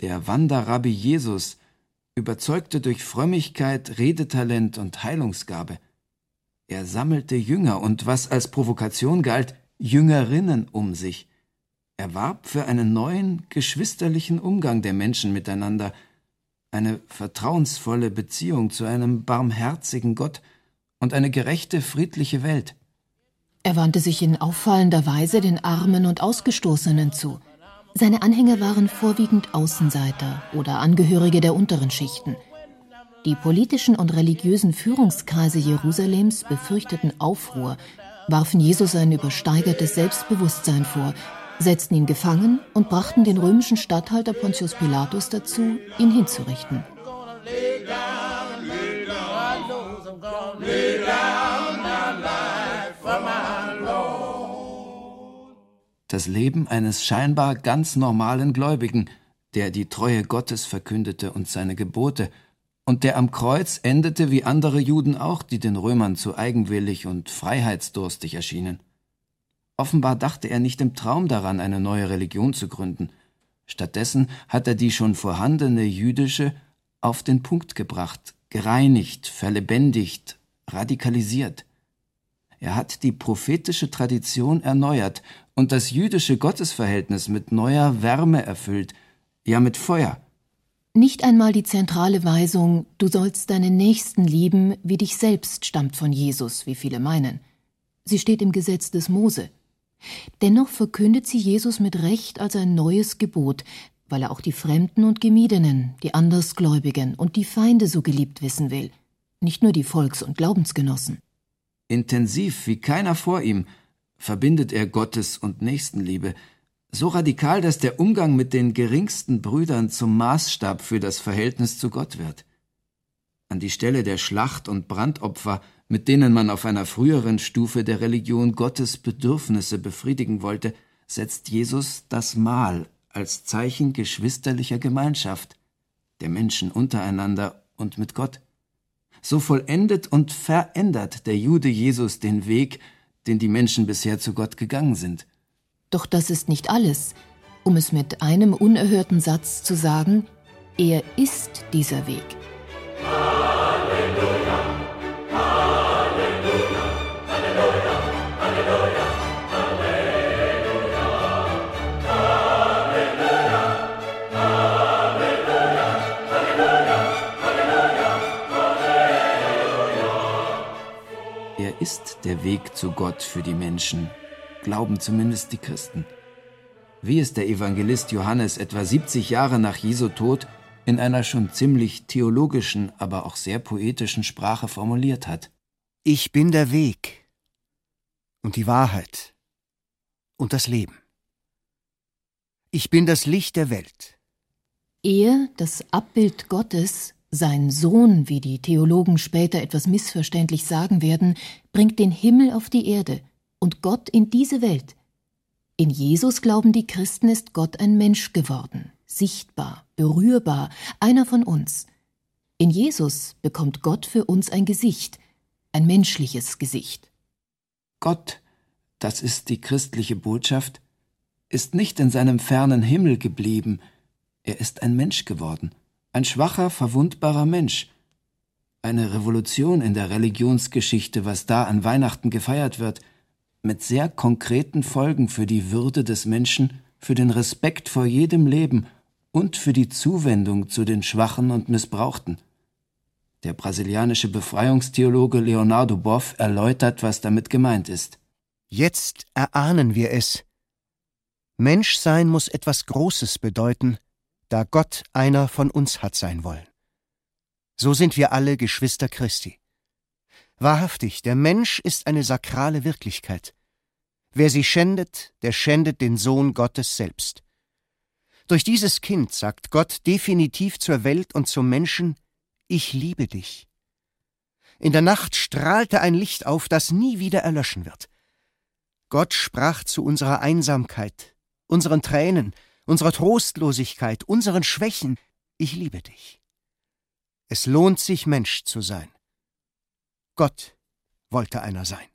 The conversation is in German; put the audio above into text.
Der Wanderrabbi Jesus überzeugte durch Frömmigkeit, Redetalent und Heilungsgabe. Er sammelte Jünger und, was als Provokation galt, Jüngerinnen um sich. Er warb für einen neuen, geschwisterlichen Umgang der Menschen miteinander, eine vertrauensvolle Beziehung zu einem barmherzigen Gott und eine gerechte, friedliche Welt. Er wandte sich in auffallender Weise den Armen und Ausgestoßenen zu. Seine Anhänger waren vorwiegend Außenseiter oder Angehörige der unteren Schichten. Die politischen und religiösen Führungskreise Jerusalems befürchteten Aufruhr, warfen Jesus ein übersteigertes Selbstbewusstsein vor, setzten ihn gefangen und brachten den römischen Statthalter Pontius Pilatus dazu, ihn hinzurichten. Das Leben eines scheinbar ganz normalen Gläubigen, der die Treue Gottes verkündete und seine Gebote, und der am Kreuz endete wie andere Juden auch, die den Römern zu eigenwillig und freiheitsdurstig erschienen. Offenbar dachte er nicht im Traum daran, eine neue Religion zu gründen. Stattdessen hat er die schon vorhandene jüdische auf den Punkt gebracht, gereinigt, verlebendigt, radikalisiert. Er hat die prophetische Tradition erneuert und das jüdische Gottesverhältnis mit neuer Wärme erfüllt, ja mit Feuer. Nicht einmal die zentrale Weisung, du sollst deinen Nächsten lieben wie dich selbst, stammt von Jesus, wie viele meinen. Sie steht im Gesetz des Mose. Dennoch verkündet sie Jesus mit Recht als ein neues Gebot, weil er auch die Fremden und Gemiedenen, die Andersgläubigen und die Feinde so geliebt wissen will, nicht nur die Volks- und Glaubensgenossen. Intensiv wie keiner vor ihm verbindet er Gottes- und Nächstenliebe, so radikal, dass der Umgang mit den geringsten Brüdern zum Maßstab für das Verhältnis zu Gott wird. An die Stelle der Schlacht- und Brandopfer, mit denen man auf einer früheren Stufe der Religion Gottes Bedürfnisse befriedigen wollte, setzt Jesus das Mahl als Zeichen geschwisterlicher Gemeinschaft, der Menschen untereinander und mit Gott. So vollendet und verändert der Jude Jesus den Weg, den die Menschen bisher zu Gott gegangen sind. Doch das ist nicht alles. Um es mit einem unerhörten Satz zu sagen, er ist dieser Weg. Halleluja, Halleluja, Halleluja, Halleluja, Halleluja, Halleluja, Halleluja, Halleluja, Halleluja. Er ist der Weg zu Gott für die Menschen, glauben zumindest die Christen. Wie es der Evangelist Johannes etwa 70 Jahre nach Jesu Tod in einer schon ziemlich theologischen, aber auch sehr poetischen Sprache formuliert hat. Ich bin der Weg und die Wahrheit und das Leben. Ich bin das Licht der Welt. Er, das Abbild Gottes, sein Sohn, wie die Theologen später etwas missverständlich sagen werden, bringt den Himmel auf die Erde und Gott in diese Welt. In Jesus, glauben die Christen, ist Gott ein Mensch geworden, sichtbar, berührbar, einer von uns. In Jesus bekommt Gott für uns ein Gesicht, ein menschliches Gesicht. Gott, das ist die christliche Botschaft, ist nicht in seinem fernen Himmel geblieben, er ist ein Mensch geworden, ein schwacher, verwundbarer Mensch. Eine Revolution in der Religionsgeschichte, was da an Weihnachten gefeiert wird, mit sehr konkreten Folgen für die Würde des Menschen, für den Respekt vor jedem Leben und für die Zuwendung zu den Schwachen und Missbrauchten. Der brasilianische Befreiungstheologe Leonardo Boff erläutert, was damit gemeint ist. Jetzt erahnen wir es. Menschsein muss etwas Großes bedeuten, da Gott einer von uns hat sein wollen. So sind wir alle Geschwister Christi. Wahrhaftig, der Mensch ist eine sakrale Wirklichkeit. Wer sie schändet, der schändet den Sohn Gottes selbst. Durch dieses Kind sagt Gott definitiv zur Welt und zum Menschen: Ich liebe dich. In der Nacht strahlte ein Licht auf, das nie wieder erlöschen wird. Gott sprach zu unserer Einsamkeit, unseren Tränen, unserer Trostlosigkeit, unseren Schwächen: Ich liebe dich. Es lohnt sich, Mensch zu sein. Gott wollte einer sein.